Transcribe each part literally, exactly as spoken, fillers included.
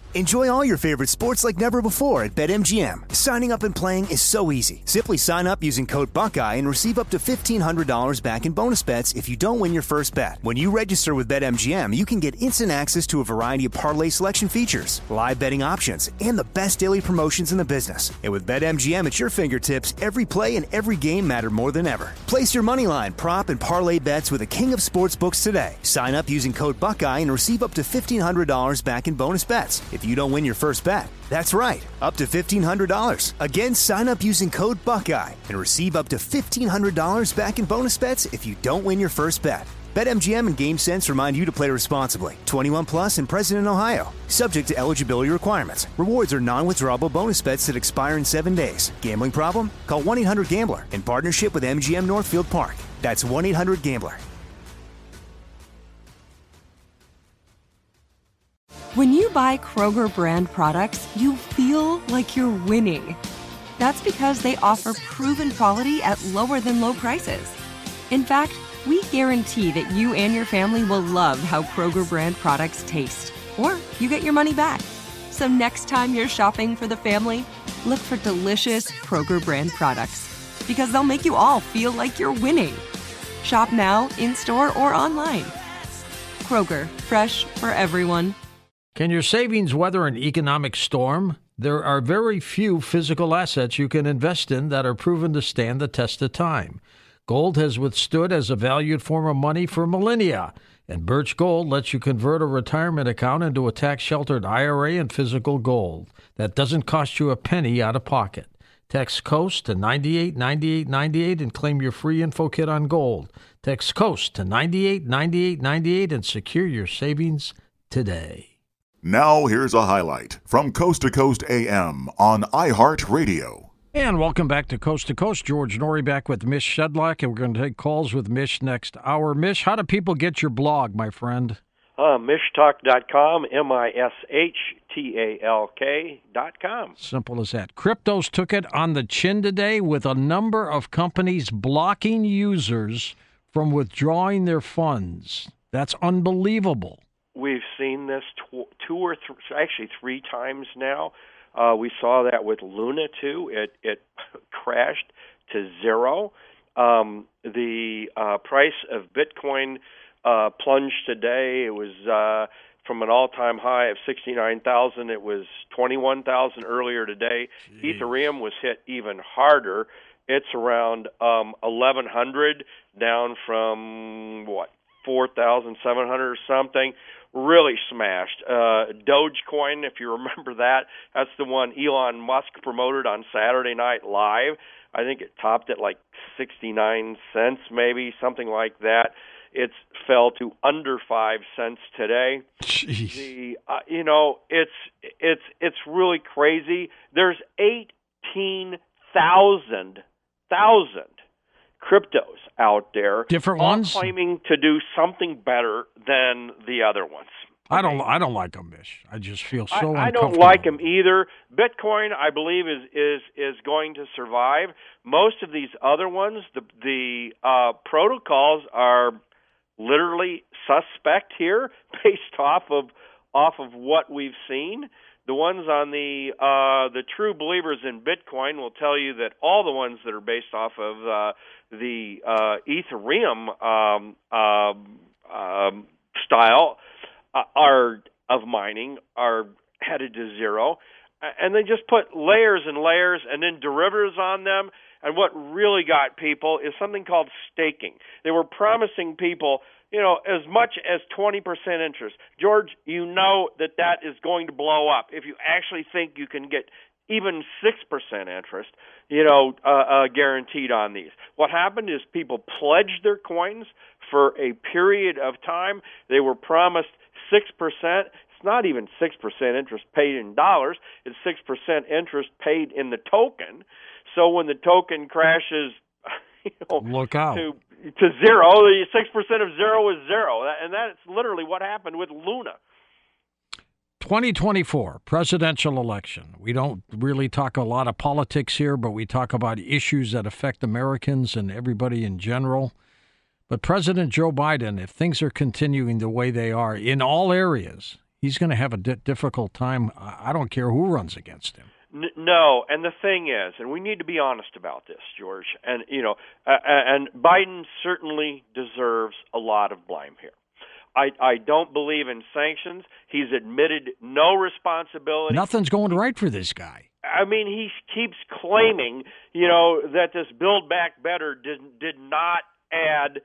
Enjoy all your favorite sports like never before at BetMGM. Signing up and playing is so easy. Simply sign up using code Buckeye and receive up to fifteen hundred dollars back in bonus bets if you don't win your first bet. When you register with BetMGM, you can get instant access to a variety of parlay selection features, live betting options, and the best daily promotions in the business. And with BetMGM at your fingertips, every play and every game matter more than ever. Place your moneyline, prop, and parlay bets with the king of sportsbooks today. Sign up using code Buckeye and receive up to fifteen hundred dollars back in bonus bets if you don't win your first bet. That's right, up to fifteen hundred dollars. Again, sign up using code Buckeye and receive up to fifteen hundred dollars back in bonus bets if you don't win your first bet. BetMGM and GameSense remind you to play responsibly. twenty-one plus and present in Ohio. Subject to eligibility requirements. Rewards are non-withdrawable bonus bets that expire in seven days. Gambling problem? Call one eight hundred gambler in partnership with M G M Northfield Park. That's one eight hundred gambler. When you buy Kroger brand products, you feel like you're winning. That's because they offer proven quality at lower than low prices. In fact, we guarantee that you and your family will love how Kroger brand products taste, or you get your money back. So next time you're shopping for the family, look for delicious Kroger brand products, because they'll make you all feel like you're winning. Shop now, in-store, or online. Kroger, fresh for everyone. Can your savings weather an economic storm? There are very few physical assets you can invest in that are proven to stand the test of time. Gold has withstood as a valued form of money for millennia, and Birch Gold lets you convert a retirement account into a tax-sheltered I R A and physical gold. That doesn't cost you a penny out of pocket. Text COAST to ninety-eight ninety-eight ninety-eight and claim your free info kit on gold. Text COAST to ninety-eight ninety-eight ninety-eight and secure your savings today. Now here's a highlight from Coast to Coast A M on iHeartRadio. And welcome back to Coast to Coast. George Norrie back with Mish Shedlock, and we're going to take calls with Mish next hour. Mish, how do people get your blog, my friend? Uh, mish talk dot com, M I S H T A L K dot com. Simple as that. Cryptos took it on the chin today with a number of companies blocking users from withdrawing their funds. That's unbelievable. We've seen this tw- two or th- actually three times now. Uh, we saw that with Luna too. It it crashed to zero. Um, the uh, price of Bitcoin uh, plunged today. It was uh, from an all-time high of sixty-nine thousand. It was twenty-one thousand earlier today. Jeez. Ethereum was hit even harder. It's around um, eleven hundred, down from what four thousand seven hundred or something. Really smashed. Uh, Dogecoin, if you remember that, that's the one Elon Musk promoted on Saturday Night Live. I think it topped at like sixty-nine cents, maybe, something like that. It's fell to under five cents today. Jeez. The uh, you know, it's it's it's really crazy. There's eighteen thousand thousand cryptos out there, different all ones claiming to do something better than the other ones. I don't. I don't like them, Mish. I just feel so. I, I don't uncomfortable. like them either. Bitcoin, I believe, is is is going to survive. Most of these other ones, the the uh, protocols are literally suspect here, based off of off of what we've seen. The ones on the uh, the true believers in Bitcoin will tell you that all the ones that are based off of uh, the uh, Ethereum um, uh, um, style uh, are of mining are headed to zero, and they just put layers and layers and then derivatives on them. And what really got people is something called staking. They were promising people, you know, as much as twenty percent interest. George, you know that that is going to blow up. If you actually think you can get even six percent interest, you know, uh, uh, guaranteed on these. What happened is people pledged their coins for a period of time. They were promised six percent. It's not even six percent interest paid in dollars. It's six percent interest paid in the token. So when the token crashes, you know, look out. to to zero, the six percent of zero is zero. And that's literally what happened with Luna. twenty twenty-four presidential election. We don't really talk a lot of politics here, but we talk about issues that affect Americans and everybody in general. But President Joe Biden, if things are continuing the way they are in all areas, He's going to have a di- difficult time. I don't care who runs against him. N- no, and the thing is, and we need to be honest about this, George, and you know, uh, and Biden certainly deserves a lot of blame here. I, I don't believe in sanctions. He's admitted no responsibility. Nothing's going right for this guy. I mean, he keeps claiming, you know, that this Build Back Better did did not add,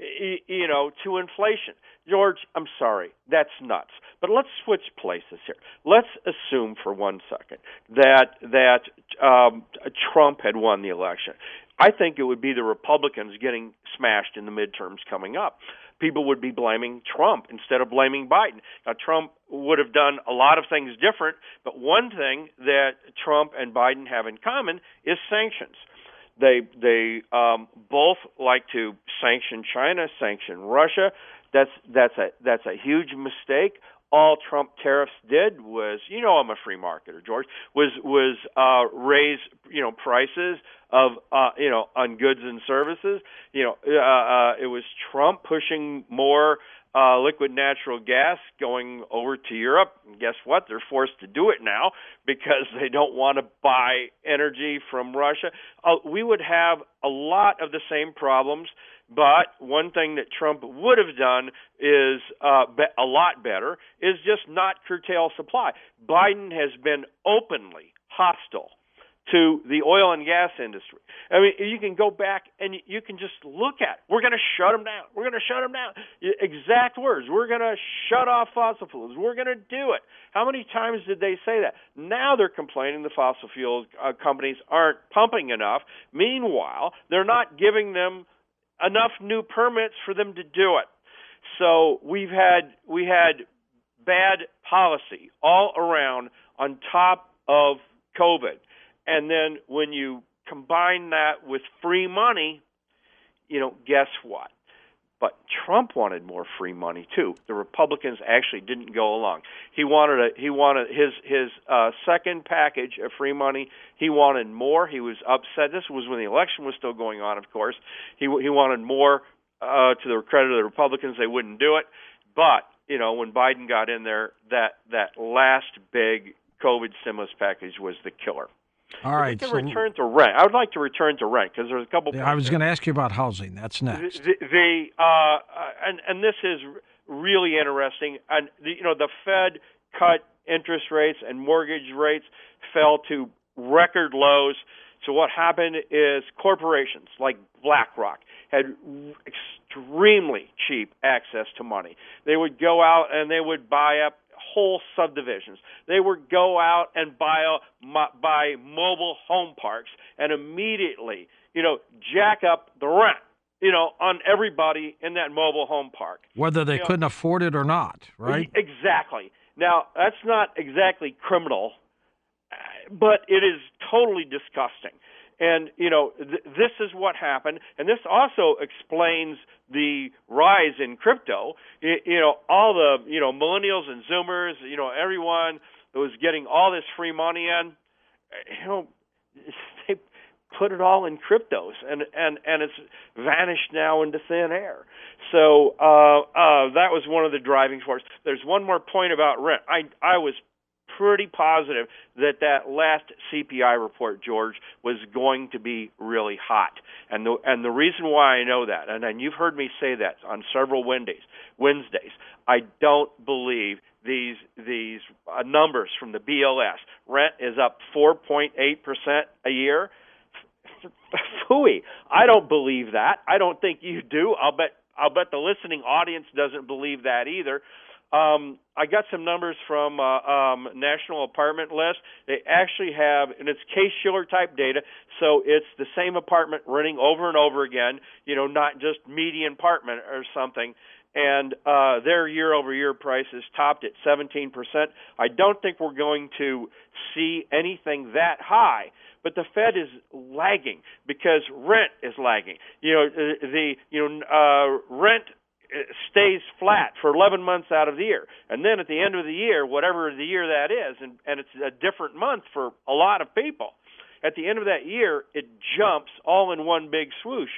you know, to inflation. George, I'm sorry, that's nuts. But let's switch places here. Let's assume for one second that that um, Trump had won the election. I think it would be the Republicans getting smashed in the midterms coming up. People would be blaming Trump instead of blaming Biden. Now, Trump would have done a lot of things different, but one thing that Trump and Biden have in common is sanctions. They they um, both like to sanction China, sanction Russia. That's that's a that's a huge mistake. All Trump tariffs did was, you know, I'm a free marketer, George, was was uh, raise you know prices of uh, you know on goods and services. You know, uh, uh, it was Trump pushing more uh, liquid natural gas going over to Europe. And guess what? They're forced to do it now because they don't want to buy energy from Russia. Uh, we would have a lot of the same problems. But one thing that Trump would have done is uh, be- a lot better is just not curtail supply. Biden has been openly hostile to the oil and gas industry. I mean, you can go back and you can just look at it. We're going to shut them down. We're going to shut them down. Exact words. We're going to shut off fossil fuels. We're going to do it. How many times did they say that? Now they're complaining the fossil fuel uh, companies aren't pumping enough. Meanwhile, they're not giving them enough new permits for them to do it. So we've had we had bad policy all around on top of COVID. And then when you combine that with free money, you know, guess what? But Trump wanted more free money too. The Republicans actually didn't go along. He wanted a, he wanted his his uh, second package of free money. He wanted more. He was upset. This was when the election was still going on, of course. He he wanted more. Uh, to the credit of the Republicans, they wouldn't do it. But you know, when Biden got in there, that that last big COVID stimulus package was the killer. All right. To so, return to rent, I would like to return to rent because there's a couple. Yeah, I was going to ask you about housing. That's next. The, the uh, and and this is really interesting. And the, you know, the Fed cut interest rates and mortgage rates fell to record lows. So what happened is corporations like BlackRock had extremely cheap access to money. They would go out and they would buy up whole subdivisions. They would go out and buy a, buy mobile home parks and immediately, you know, jack up the rent, you know, on everybody in that mobile home park. Whether they you couldn't know, afford it or not, right? Exactly. Now, that's not exactly criminal, but it is totally disgusting. And, you know, th- this is what happened. And this also explains the rise in crypto. You, you know, all the, you know, millennials and Zoomers, you know, everyone that was getting all this free money in, you know, they put it all in cryptos. And, and, and it's vanished now into thin air. So uh, uh, that was one of the driving forces. There's one more point about rent. I, I was pretty positive that that last C P I report, George, was going to be really hot. And the and the reason why I know that, and, and you've heard me say that on several Wednesdays, Wednesdays, I don't believe these these uh, numbers from the B L S. Rent is up four point eight percent a year. Phooey. I don't believe that. I don't think you do. I'll bet I'll bet the listening audience doesn't believe that either. Um, I got some numbers from uh, um, National Apartment List. They actually have, and it's Case-Shiller type data, so it's the same apartment renting over and over again, you know, not just median apartment or something. And uh, their year-over-year prices topped at seventeen percent. I don't think we're going to see anything that high, but the Fed is lagging because rent is lagging. You know, the you know uh, rent stays flat for eleven months out of the year. And then at the end of the year, whatever the year that is, and, and it's a different month for a lot of people, at the end of that year, it jumps all in one big swoosh.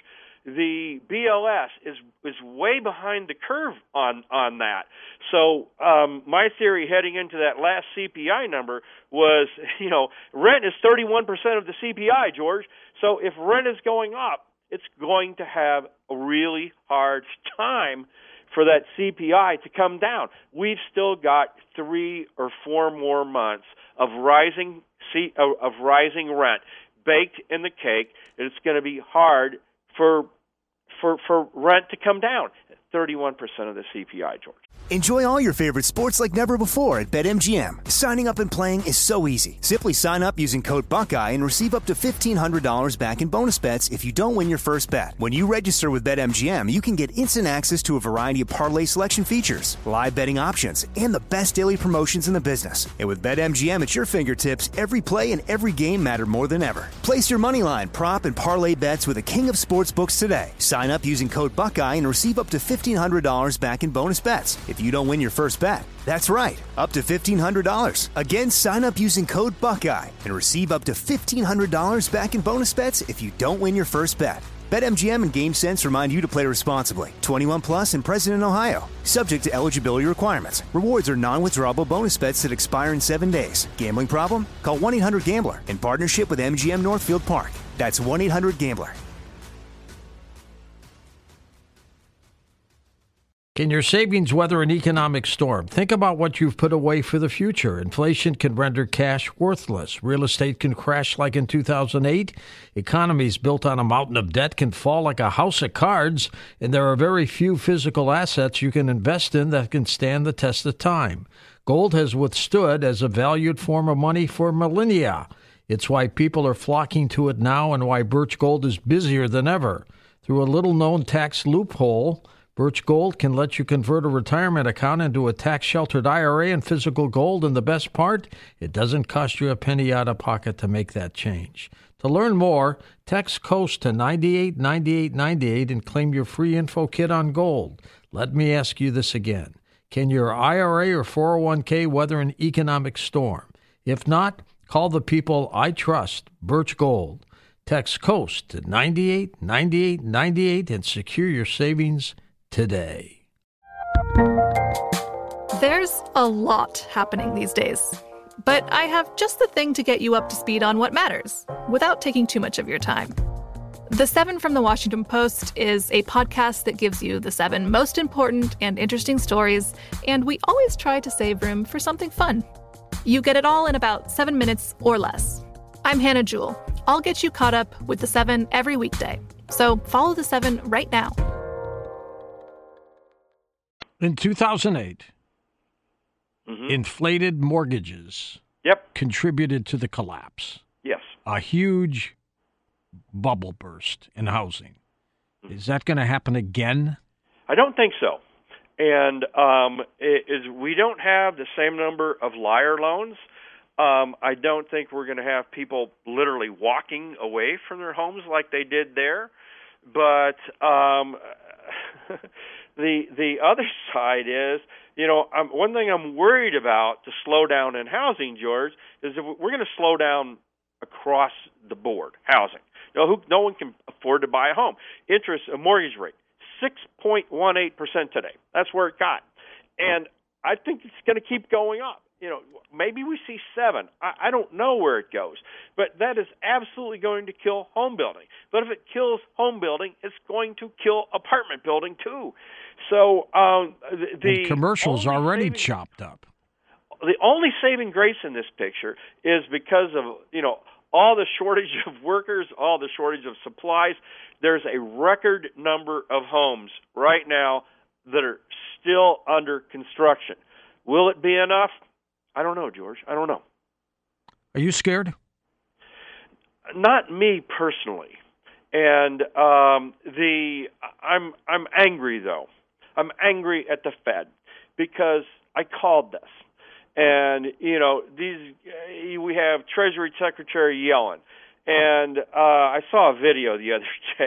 the B L S is is way behind the curve on on that. So um, my theory heading into that last C P I number was, you know, rent is thirty-one percent of the C P I, George. So if rent is going up, it's going to have a really hard time for that C P I to come down. We've still got three or four more months of rising C, of, of rising rent baked in the cake. It's going to be hard for for for rent to come down. thirty-one percent of the C P I, George. Enjoy all your favorite sports like never before at BetMGM. Signing up and playing is so easy. Simply sign up using code Buckeye and receive up to fifteen hundred dollars back in bonus bets if you don't win your first bet. When you register with BetMGM, you can get instant access to a variety of parlay selection features, live betting options, and the best daily promotions in the business. And with BetMGM at your fingertips, every play and every game matter more than ever. Place your moneyline, prop, and parlay bets with the king of sportsbooks today. Sign up using code Buckeye and receive up to fifteen hundred dollars back in bonus bets if you don't win your first bet. That's right, up to fifteen hundred dollars. Again, sign up using code Buckeye and receive up to fifteen hundred dollars back in bonus bets if you don't win your first bet. BetMGM and GameSense remind you to play responsibly. twenty-one plus and present in Ohio. Subject to eligibility requirements. Rewards are non-withdrawable bonus bets that expire in seven days. Gambling problem? Call one eight hundred gambler in partnership with M G M Northfield Park. That's one eight hundred gambler. Can your savings weather an economic storm? Think about what you've put away for the future. Inflation can render cash worthless. Real estate can crash like in two thousand eight. Economies built on a mountain of debt can fall like a house of cards. And there are very few physical assets you can invest in that can stand the test of time. Gold has withstood as a valued form of money for millennia. It's why people are flocking to it now and why Birch Gold is busier than ever. Through a little-known tax loophole, Birch Gold can let you convert a retirement account into a tax-sheltered I R A in physical gold, and the best part, it doesn't cost you a penny out of pocket to make that change. To learn more, text COAST to nine eight nine eight nine eight and claim your free info kit on gold. Let me ask you this again. Can your I R A or four oh one k weather an economic storm? If not, call the people I trust, Birch Gold. Text COAST to nine eight nine eight nine eight and secure your savings today. There's a lot happening these days, but I have just the thing to get you up to speed on what matters without taking too much of your time. The Seven from the Washington Post is a podcast that gives you the seven most important and interesting stories, and we always try to save room for something fun. You get it all in about seven minutes or less. I'm Hannah Jewell. I'll get you caught up with the seven every weekday. So follow the seven right now. In two thousand eight, mm-hmm. inflated mortgages yep. contributed to the collapse. Yes. A huge bubble burst in housing. Mm-hmm. Is that going to happen again? I don't think so. And um, it is we don't have the same number of liar loans. Um, I don't think we're going to have people literally walking away from their homes like they did there. But um, the the other side is, you know, I'm, one thing I'm worried about to slow down in housing, George, is that we're going to slow down across the board housing. You know, who, no one can afford to buy a home. Interest, a mortgage rate, six point one eight percent today. That's where it got. And I think it's going to keep going up. You know, maybe we see seven. I, I don't know where it goes. But that is absolutely going to kill home building. But if it kills home building, it's going to kill apartment building too. So um, the, the and commercials already saving, chopped up. The only saving grace in this picture is because of, you know, all the shortage of workers, all the shortage of supplies. There's a record number of homes right now that are still under construction. Will it be enough? I don't know, George. I don't know. Are you scared? Not me personally. And um, the I'm I'm angry though. I'm angry at the Fed because I called this. And you know, these we have Treasury Secretary Yellen, and uh, I saw a video the other day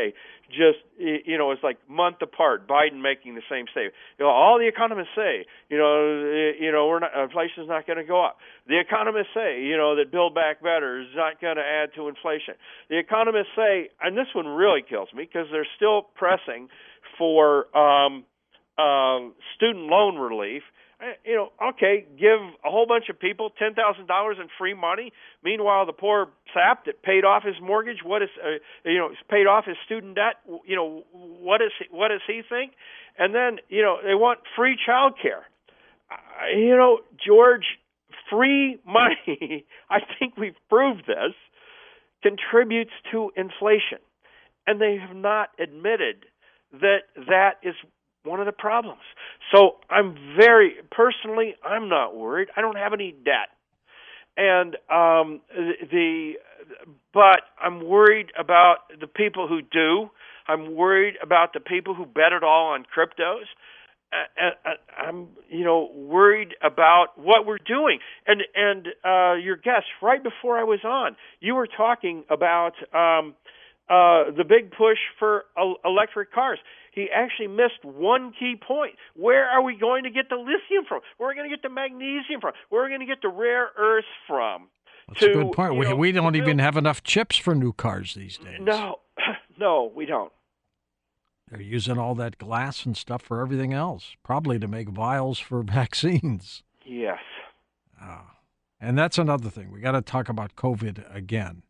just, you know, it's like month apart, Biden making the same statement. You know, all the economists say, you know, you know, we're not, inflation's not going to go up. The economists say, you know, that Build Back Better is not going to add to inflation. The economists say, and this one really kills me because they're still pressing for um, um, student loan relief. You know, okay, give a whole bunch of people ten thousand dollars in free money. Meanwhile, the poor sap that paid off his mortgage, what is, uh, you know, paid off his student debt. You know, what is what does he think? And then, you know, they want free child care. Uh, you know, George, free money, I think we've proved this, contributes to inflation. And they have not admitted that that is one of the problems. So I'm very, personally, I'm not worried. I don't have any debt. And um, the, but I'm worried about the people who do. I'm worried about the people who bet it all on cryptos. And I'm, you know, worried about what we're doing. And and uh, your guest, right before I was on, you were talking about um, uh, the big push for electric cars. He actually missed one key point. Where are we going to get the lithium from? Where are we going to get the magnesium from? Where are we going to get the rare earths from? That's to, a good point. We, know, we don't even build... have enough chips for new cars these days. No, no, we don't. They're using all that glass and stuff for everything else, probably to make vials for vaccines. Yes. Oh. And that's another thing. We got to talk about COVID again.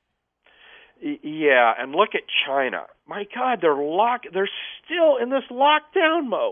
Yeah, and look at China. My God, they're lock. They're still in this lockdown mode,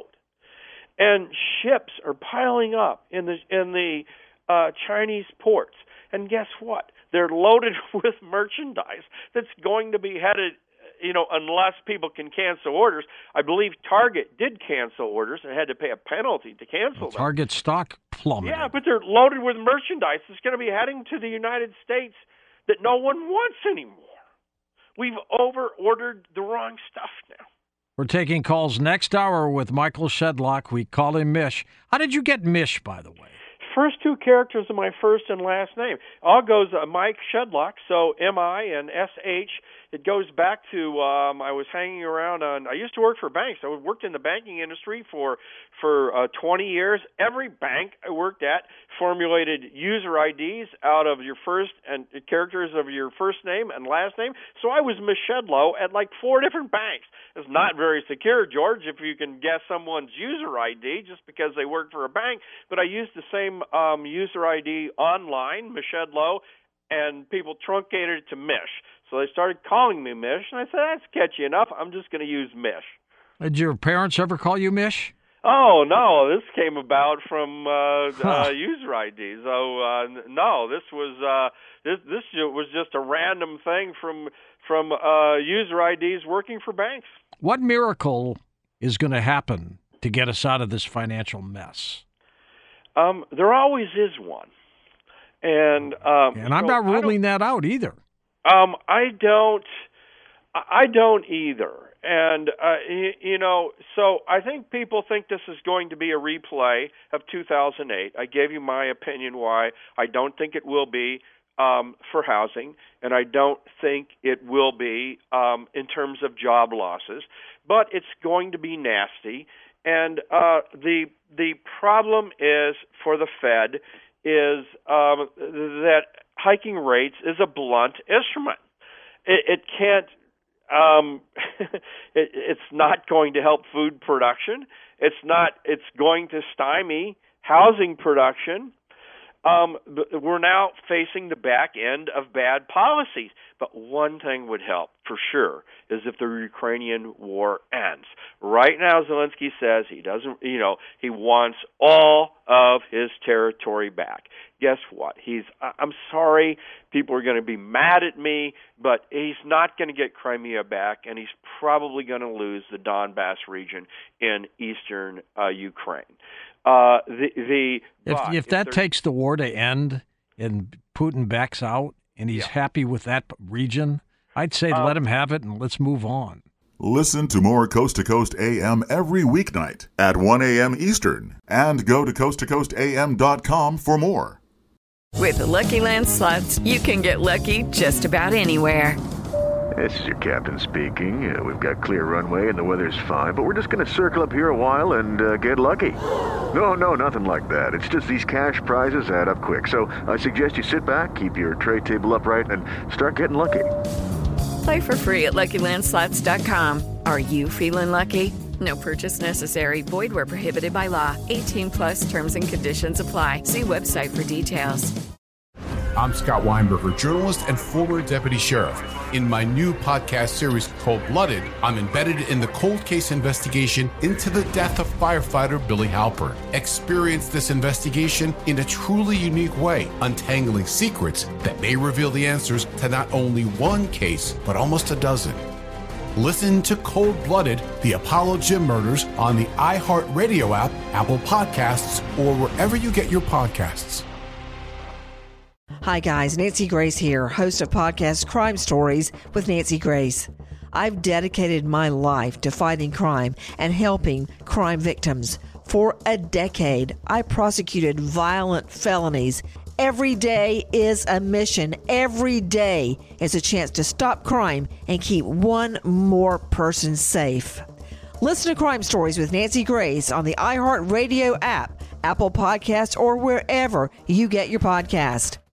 and ships are piling up in the in the uh, Chinese ports. And guess what? They're loaded with merchandise that's going to be headed. You know, unless people can cancel orders. I believe Target did cancel orders and had to pay a penalty to cancel well, them. Target stock plummeted. Yeah, but they're loaded with merchandise that's going to be heading to the United States that no one wants anymore. We've over-ordered the wrong stuff now. We're taking calls next hour with Michael Shedlock. We call him Mish. How did you get Mish, by the way? First two characters of my first and last name. All goes uh, Mike Shedlock, so M I and S H. It goes back to um, I was hanging around on. I used to work for banks. I worked in the banking industry for for uh, twenty years. Every bank I worked at formulated user I Ds out of your first and characters of your first name and last name. So I was Miss Shedlow at like four different banks. It's not very secure, George, if you can guess someone's user I D just because they worked for a bank. But I used the same um, user I D online, Miss Shedlow, and people truncated it to Mish. So they started calling me Mish, and I said, that's catchy enough. I'm just going to use Mish. Did your parents ever call you Mish? Oh, no, this came about from uh, huh. uh, user I Ds. So, uh, no, this was uh, this this was just a random thing from from uh, user I Ds working for banks. What miracle is going to happen to get us out of this financial mess? Um, there always is one. And um, and I'm so not ruling that out either. Um, I don't, I don't either. And, uh, you, you know, so I think people think this is going to be a replay of two thousand eight. I gave you my opinion why I don't think it will be um, for housing, and I don't think it will be um, in terms of job losses, but it's going to be nasty. And uh, the the problem is for the Fed is um, that hiking rates is a blunt instrument. It, it can't. Um, it, it's not going to help food production. It's not. It's going to stymie housing production. Um, we're now facing the back end of bad policies. But one thing would help for sure is if the Ukrainian war ends. Right now, Zelensky says he doesn't, you know, he wants all of his territory back. Guess what? He's, I'm sorry, people are going to be mad at me, but he's not going to get Crimea back, and he's probably going to lose the Donbass region in eastern uh, Ukraine. Uh, the, the if, if, if that takes the war to end and Putin backs out, and he's yeah. happy with that region, I'd say um, let him have it and let's move on. Listen to more Coast to Coast A M every weeknight at one a.m. Eastern and go to coast to coast a m dot com for more. With the Lucky Land Slots, you can get lucky just about anywhere. This is your captain speaking. Uh, we've got clear runway and the weather's fine, but we're just going to circle up here a while and uh, get lucky. No, no, nothing like that. It's just these cash prizes add up quick. So I suggest you sit back, keep your tray table upright, and start getting lucky. Play for free at Lucky Land Slots dot com. Are you feeling lucky? No purchase necessary. Void where prohibited by law. eighteen plus terms and conditions apply. See website for details. I'm Scott Weinberger, journalist and former deputy sheriff. In my new podcast series, Cold Blooded, I'm embedded in the cold case investigation into the death of firefighter Billy Halpern. Experience this investigation in a truly unique way, untangling secrets that may reveal the answers to not only one case, but almost a dozen. Listen to Cold Blooded, the Apollo Gym Murders on the iHeartRadio app, Apple Podcasts, or wherever you get your podcasts. Hi guys, Nancy Grace here, host of podcast Crime Stories with Nancy Grace. I've dedicated my life to fighting crime and helping crime victims. For a decade, I prosecuted violent felonies. Every day is a mission. Every day is a chance to stop crime and keep one more person safe. Listen to Crime Stories with Nancy Grace on the iHeartRadio app, Apple Podcasts, or wherever you get your podcast.